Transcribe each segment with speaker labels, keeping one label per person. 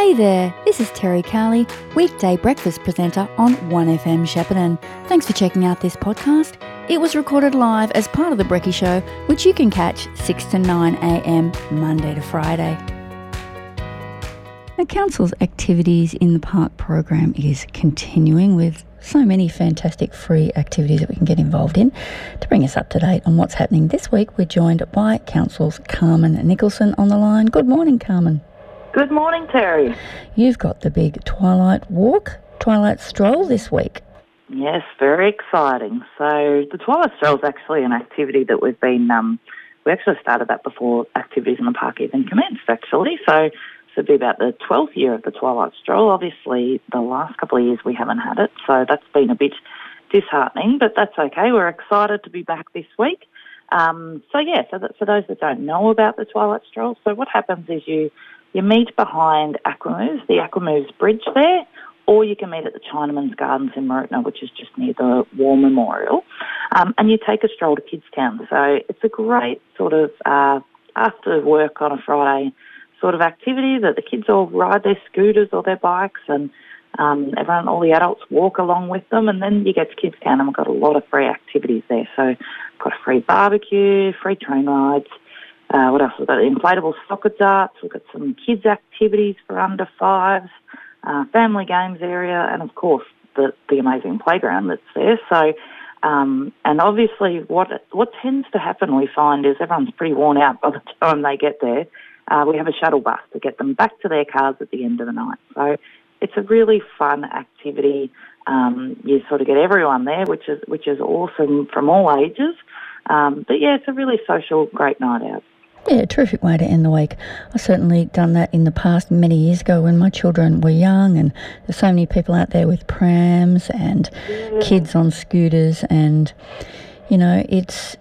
Speaker 1: Hey there, this is Terry Cowley, weekday breakfast presenter on 1FM Shepparton. Thanks for checking out this podcast. It was recorded live as part of The Brekkie Show, which you can catch 6 to 9am Monday to Friday. The Council's Activities in the Park program is continuing with so many fantastic free activities that we can get involved in. To bring us up to date on what's happening this week, we're joined by Council's Carmen Nicholson on the line. Good morning, Carmen.
Speaker 2: Good morning, Terry.
Speaker 1: You've got the big Twilight Stroll this week.
Speaker 2: Yes, very exciting. So the Twilight Stroll is actually an activity that we actually started that before activities in the park even commenced, actually. So this would be about the 12th year of the Twilight Stroll. Obviously, the last couple of years we haven't had it, so that's been a bit disheartening, but that's okay. We're excited to be back this week. For those that don't know about the Twilight Stroll, so what happens is you meet behind Aquamoves, the Aquamoves Bridge there, or you can meet at the Chinaman's Gardens in Mooroopna, which is just near the War Memorial, and you take a stroll to Kidstown. So it's a great sort of after work on a Friday sort of activity that the kids all ride their scooters or their bikes, and all the adults walk along with them, and then you get to Kidstown and we've got a lot of free activities there. So we've got a free barbecue, free train rides. What else? We've got inflatable soccer darts. We've got some kids' activities for under fives, family games area, and of course the amazing playground that's there. So, and obviously what tends to happen, we find, is everyone's pretty worn out by the time they get there. We have a shuttle bus to get them back to their cars at the end of the night. So it's a really fun activity. You sort of get everyone there, which is awesome from all ages. But yeah, it's a really social, great night out.
Speaker 1: Yeah, a terrific way to end the week. I've certainly done that in the past many years ago when my children were young, and there's so many people out there with prams and kids on scooters, and it's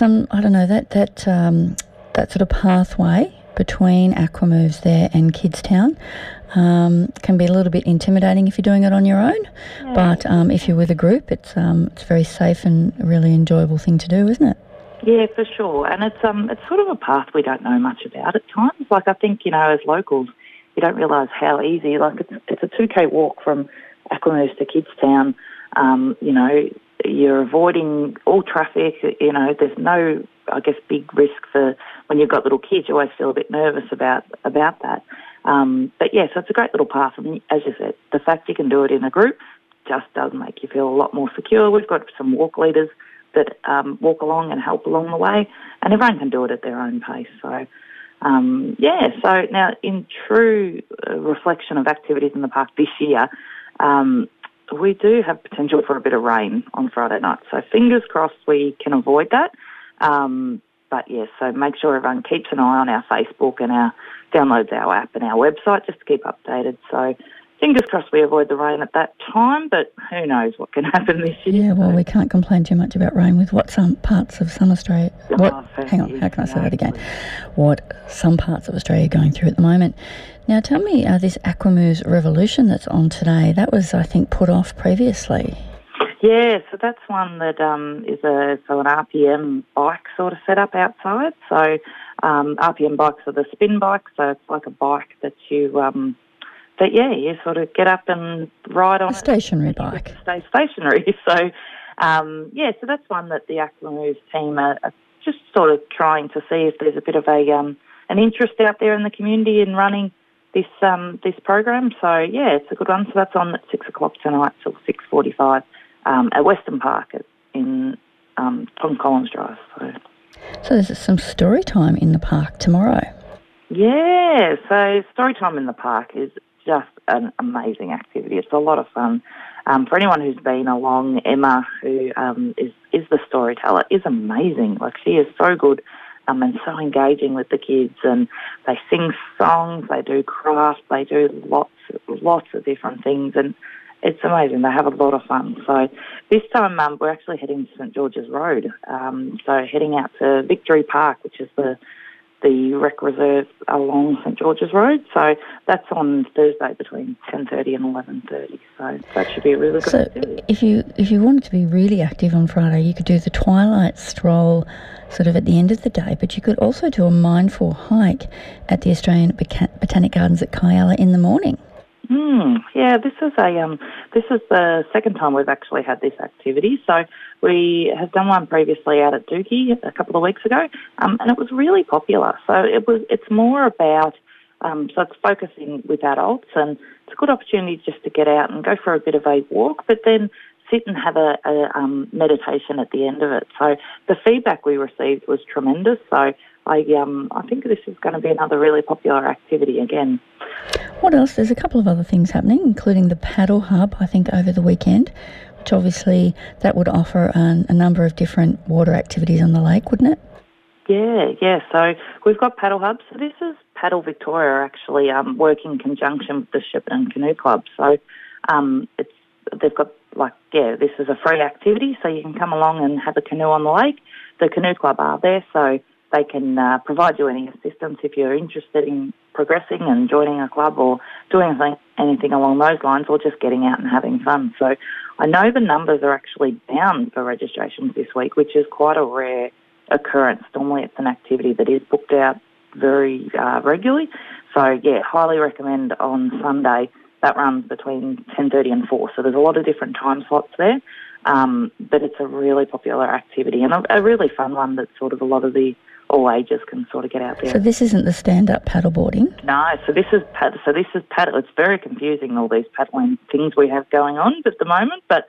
Speaker 1: that sort of pathway between Aquamoves there and Kidstown can be a little bit intimidating if you're doing it on your own, but if you're with a group, it's very safe and a really enjoyable thing to do, isn't it?
Speaker 2: Yeah, for sure. And it's sort of a path we don't know much about at times. Like, I think, as locals, you don't realise how easy, like it's a 2K walk from Aquamoves to Kidstown. You're avoiding all traffic, there's no, I guess, big risk for when you've got little kids. You always feel a bit nervous about that. But yeah, so it's a great little path. And as you said, the fact you can do it in a group just does make you feel a lot more secure. We've got some walk leaders that walk along and help along the way, and everyone can do it at their own pace. So, so now in true reflection of activities in the park this year, we do have potential for a bit of rain on Friday night. So fingers crossed we can avoid that. So make sure everyone keeps an eye on our Facebook and downloads our app and our website just to keep updated. So fingers crossed we avoid the rain at that time, but who knows what can happen this year.
Speaker 1: Yeah, well, we can't complain too much about rain with what some parts of some Australia... Hang on, how can I say that again? What some parts of Australia are going through at the moment. Now, tell me, this Aquamoves Revolution that's on today, that was, I think, put off previously.
Speaker 2: Yeah, so that's one that is an RPM bike sort of set up outside. So RPM bikes are the spin bikes, so it's like a bike that you sort of get up and ride on.
Speaker 1: A stationary bike.
Speaker 2: Stay stationary. So, so that's one that the Aquamoves team are just sort of trying to see if there's a bit of an interest out there in the community in running this program. So, yeah, it's a good one. So that's on at 6 o'clock tonight till 6:45 at Western Park in Tom Collins Drive.
Speaker 1: So there's some story time in the park tomorrow.
Speaker 2: Yeah, so story time in the park is just an amazing activity. It's a lot of fun. For anyone who's been along, Emma, who is the storyteller, is amazing. Like, she is so good and so engaging with the kids, and they sing songs, they do crafts, they do lots of different things, and it's amazing. They have a lot of fun. So this time we're actually heading to St George's Road, so heading out to Victory Park, which is the the rec reserve along St George's Road. So that's on Thursday between 10:30 and 11:30. So that should be a really good activity.
Speaker 1: If you wanted to be really active on Friday, you could do the twilight stroll sort of at the end of the day, but you could also do a mindful hike at the Australian Botanic Gardens at Kialla in the morning.
Speaker 2: Yeah, this is the second time we've actually had this activity. So we have done one previously out at Dookie a couple of weeks ago, and it was really popular. So it's more about so it's focusing with adults, and it's a good opportunity just to get out and go for a bit of a walk, but then sit and have a meditation at the end of it. So the feedback we received was tremendous. So I think this is going to be another really popular activity again.
Speaker 1: What else? There's a couple of other things happening, including the Paddle Hub, I think, over the weekend, which obviously that would offer a number of different water activities on the lake, wouldn't it?
Speaker 2: Yeah. So we've got Paddle Hubs. So this is Paddle Victoria actually working in conjunction with the Shepparton Canoe Club. So they've got this is a free activity, so you can come along and have a canoe on the lake. The Canoe Club are there, so they can provide you any assistance if you're interested in progressing and joining a club or doing anything along those lines, or just getting out and having fun. So I know the numbers are actually down for registrations this week, which is quite a rare occurrence. Normally it's an activity that is booked out very regularly. So, yeah, highly recommend on Sunday. That runs between 10:30 and 4, so there's a lot of different time slots there. But it's a really popular activity and a really fun one that sort of a lot of the all ages can sort of get out there.
Speaker 1: So this isn't the stand-up paddleboarding?
Speaker 2: No, so this is paddle. It's very confusing, all these paddling things we have going on at the moment. But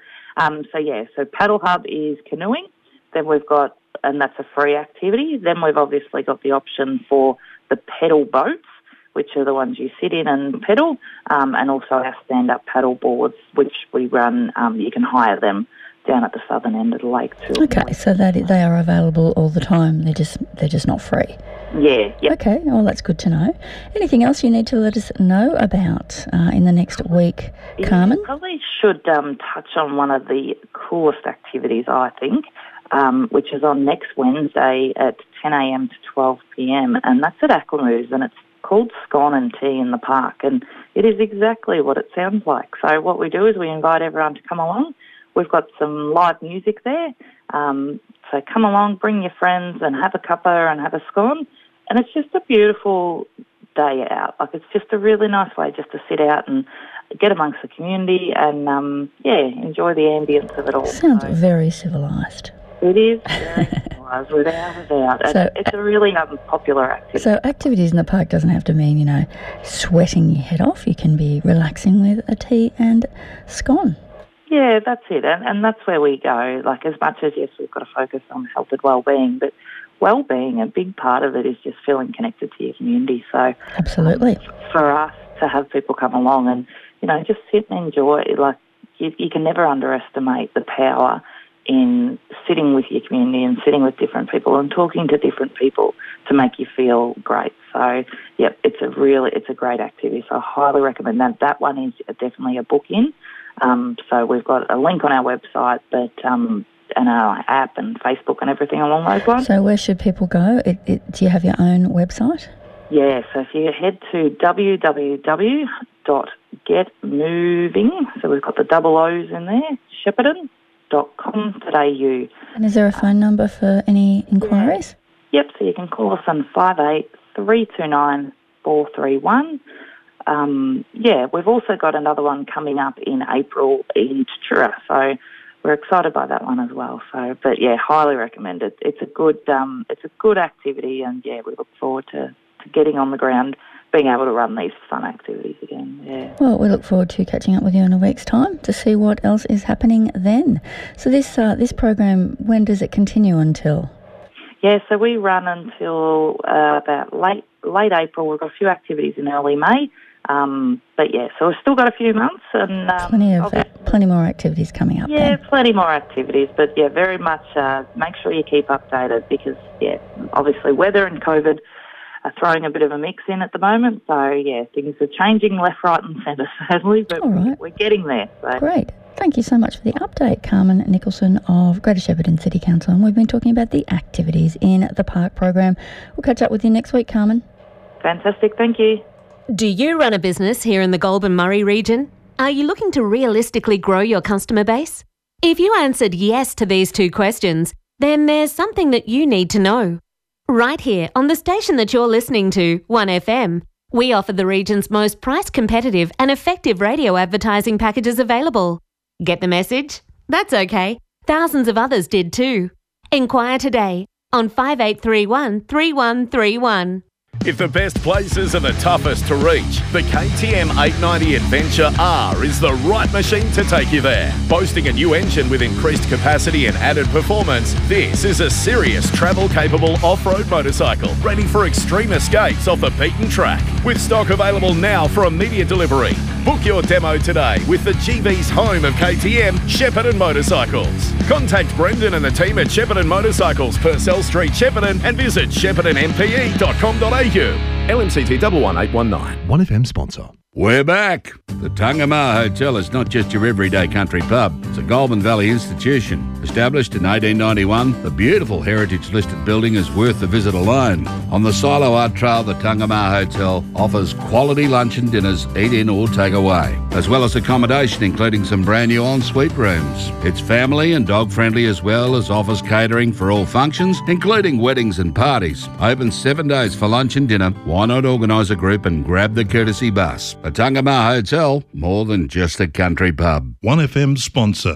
Speaker 2: so Paddle Hub is canoeing. Then we've got, and that's a free activity. Then we've obviously got the option for the pedal boats, which are the ones you sit in and pedal, and also our stand-up paddle boards, which we run. You can hire them down at the southern end of the lake too.
Speaker 1: Okay, so they are available all the time. They're just not free.
Speaker 2: Yeah. Yep.
Speaker 1: Okay, well that's good to know. Anything else you need to let us know about in the next week, Carmen?
Speaker 2: You probably should touch on one of the coolest activities, I think, which is on next Wednesday at 10 a.m. to 12 p.m, and that's at Aquamoose, and it's called Scone and Tea in the Park, and it is exactly what it sounds like. So what we do is we invite everyone to come along. We've got some live music there, so come along, bring your friends and have a cuppa and have a scone, and it's just a beautiful day out. Like, it's just a really nice way just to sit out and get amongst the community and, enjoy the ambience of it all.
Speaker 1: Sounds very civilised.
Speaker 2: It is very civilised, without. So, it's a really popular activity.
Speaker 1: So activities in the park doesn't have to mean, sweating your head off. You can be relaxing with a tea and scone.
Speaker 2: Yeah, that's it. And that's where we go. Like, as much as, yes, we've got to focus on health and well-being, but well-being, a big part of it is just feeling connected to your community. So
Speaker 1: absolutely.
Speaker 2: For us to have people come along and, just sit and enjoy, like, you can never underestimate the power in sitting with your community and sitting with different people and talking to different people to make you feel great. So, yep, it's a great activity. So I highly recommend that. That one is definitely a book in. So we've got a link on our website, and our app and Facebook and everything along those lines.
Speaker 1: So where should people go? Do you have your own website?
Speaker 2: Yeah, so if you head to www.getmoving, so we've got the double O's in there, Shepparton.com.au.
Speaker 1: And is there a phone number for any inquiries?
Speaker 2: Yep, so you can call us on 58 329 431. We've also got another one coming up in April in Tatura, so we're excited by that one as well. So, but yeah, highly recommend it. It's a good activity, and yeah, we look forward to getting on the ground, being able to run these fun activities again. Yeah.
Speaker 1: Well, we look forward to catching up with you in a week's time to see what else is happening then. So this program, when does it continue until?
Speaker 2: Yeah, so we run until about late April. We've got a few activities in early May. But yeah, so we've still got a few months and
Speaker 1: plenty more activities coming up.
Speaker 2: Yeah, plenty more activities, but yeah, very much make sure you keep updated because obviously weather and COVID are throwing a bit of a mix in at the moment. So yeah, things are changing left, right, and centre sadly, but we're getting there. So.
Speaker 1: Great. Thank you so much for the update, Carmen Nicholson of Greater Shepparton City Council. And we've been talking about the activities in the park program. We'll catch up with you next week, Carmen.
Speaker 2: Fantastic, thank you.
Speaker 3: Do you run a business here in the Goulburn-Murray region? Are you looking to realistically grow your customer base? If you answered yes to these two questions, then there's something that you need to know. Right here on the station that you're listening to, 1FM, we offer the region's most price-competitive and effective radio advertising packages available. Get the message? That's okay. Thousands of others did too. Inquire today on 5831 3131.
Speaker 4: If the best places are the toughest to reach, the KTM 890 Adventure R is the right machine to take you there. Boasting a new engine with increased capacity and added performance, this is a serious travel-capable off-road motorcycle ready for extreme escapes off the beaten track. With stock available now for immediate delivery. Book your demo today with the GV's home of KTM, Shepparton Motorcycles. Contact Brendan and the team at Shepparton Motorcycles, Purcell Street, Shepparton, and visit sheppartonmpe.com.au. LMCT 11819.
Speaker 5: 1FM sponsor.
Speaker 6: We're back. The Tungamar Hotel is not just your everyday country pub. It's a Goulburn Valley institution. Established in 1891, the beautiful heritage-listed building is worth the visit alone. On the Silo Art Trail, the Tungamar Hotel offers quality lunch and dinners, eat in or take away, as well as accommodation including some brand new ensuite rooms. It's family and dog-friendly as well as offers catering for all functions, including weddings and parties. Open 7 days for lunch and dinner. Why not organise a group and grab the courtesy bus? A Tungamar Hotel, more than just a country pub.
Speaker 5: 1FM sponsor.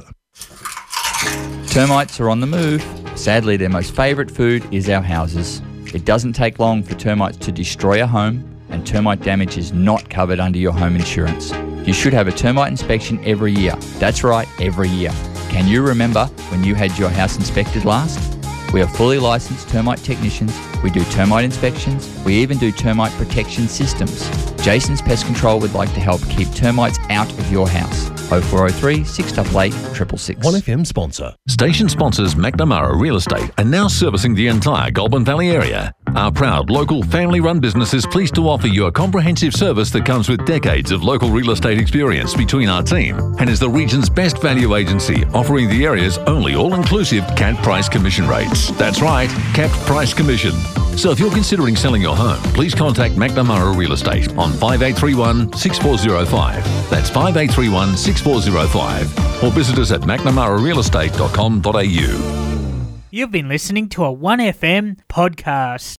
Speaker 7: Termites are on the move. Sadly, their most favourite food is our houses. It doesn't take long for termites to destroy a home, and termite damage is not covered under your home insurance. You should have a termite inspection every year. That's right, every year. Can you remember when you had your house inspected last? We are fully licensed termite technicians. We do termite inspections. We even do termite protection systems. Jason's Pest Control would like to help keep termites out of your house. 0403 688 666.
Speaker 5: 1FM sponsor.
Speaker 8: Station sponsors McNamara Real Estate are now servicing the entire Goulburn Valley area. Our proud local family-run business is pleased to offer you a comprehensive service that comes with decades of local real estate experience between our team and is the region's best value agency, offering the area's only all-inclusive capped price commission rates. That's right, capped price commission. So if you're considering selling your home, please contact McNamara Real Estate on 5831 6405. That's 5831 6405. Or visit us at mcnamararealestate.com.au.
Speaker 9: You've been listening to a 1FM podcast.